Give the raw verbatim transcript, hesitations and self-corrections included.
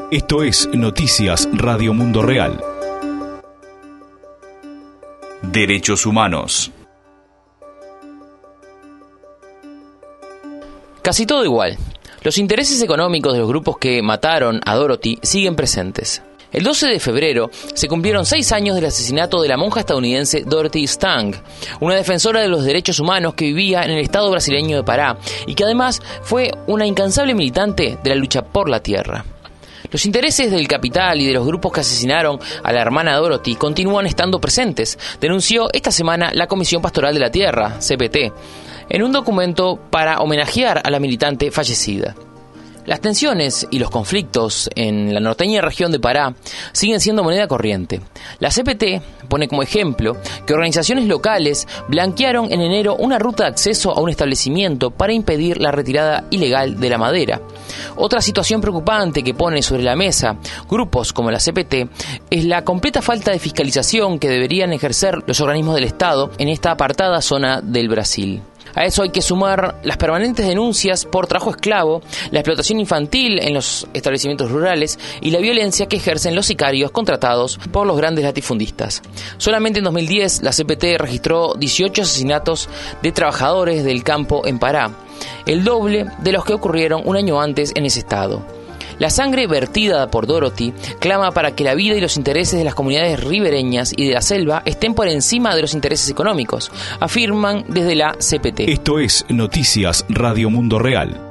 Esto es Noticias Radio Mundo Real. Derechos humanos. Casi todo igual. Los intereses económicos de los grupos que mataron a Dorothy siguen presentes. El doce de febrero se cumplieron seis años del asesinato de la monja estadounidense Dorothy Stang, una defensora de los derechos humanos que vivía en el estado brasileño de Pará y que además fue una incansable militante de la lucha por la tierra. Los intereses del capital y de los grupos que asesinaron a la hermana Dorothy continúan estando presentes, denunció esta semana la Comisión Pastoral de la Tierra, C P T, en un documento para homenajear a la militante fallecida. Las tensiones y los conflictos en la norteña región de Pará siguen siendo moneda corriente. La C P T pone como ejemplo que organizaciones locales blanquearon en enero una ruta de acceso a un establecimiento para impedir la retirada ilegal de la madera. Otra situación preocupante que pone sobre la mesa grupos como la C P T es la completa falta de fiscalización que deberían ejercer los organismos del Estado en esta apartada zona del Brasil. A eso hay que sumar las permanentes denuncias por trabajo esclavo, la explotación infantil en los establecimientos rurales y la violencia que ejercen los sicarios contratados por los grandes latifundistas. Solamente en dos mil diez la C P T registró dieciocho asesinatos de trabajadores del campo en Pará, el doble de los que ocurrieron un año antes en ese estado. La sangre vertida por Dorothy clama para que la vida y los intereses de las comunidades ribereñas y de la selva estén por encima de los intereses económicos, afirman desde la C P T. Esto es Noticias Radio Mundo Real.